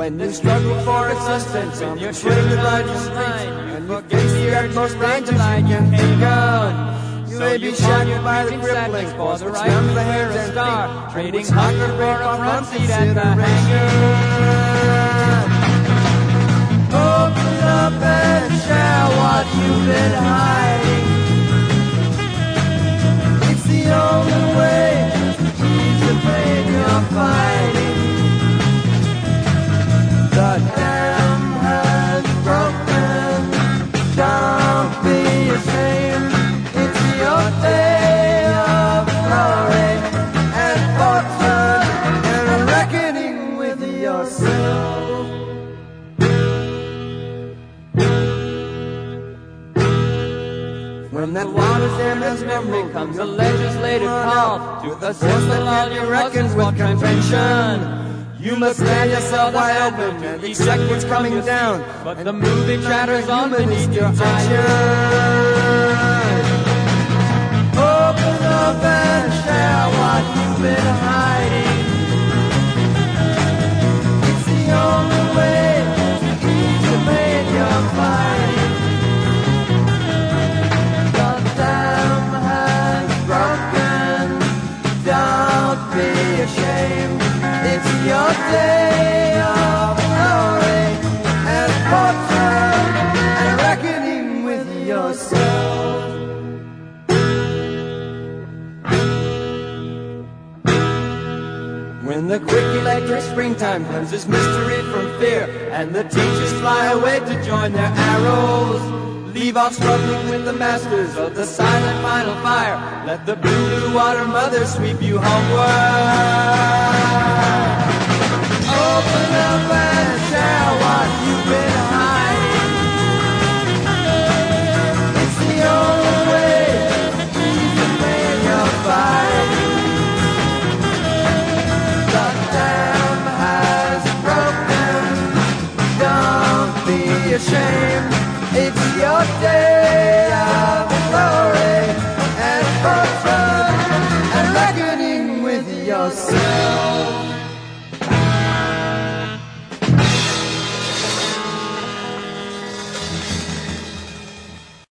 When you struggle for existence on the twisted largest streets, and you face the utmost dangers you can think of, you may be shackled by the crippling force which numbs the hair and star, trading hunger for a front seat at the hangar. Open up and share what you've been hiding. It's the only way to ease the pain you're fighting. The dam has broken, don't be ashamed. It's your day of glory and fortune and a reckoning with yourself. When that water's endless memory comes a legislative call to assist the law you reckon with convention. You must stand yourself wide open and expect what's coming down, but the movie chatters on beneath your attention. Open up and share what you've been hiding. It's the only way to ease the pain you're fighting. The dam has broken, don't be ashamed. It's your day of glory and fortune and reckoning with yourself. When the quick electric springtime cleanses mystery from fear, and the teachers fly away to join their arrows, leave off struggling with the masters of the silent final fire. Let the blue water mother sweep you homeward. Open up and share what you've been hiding. It's the only way to ease the pain you're fighting. The dam has broken, don't be ashamed. It's your day of glory and fortune and reckoning with yourself.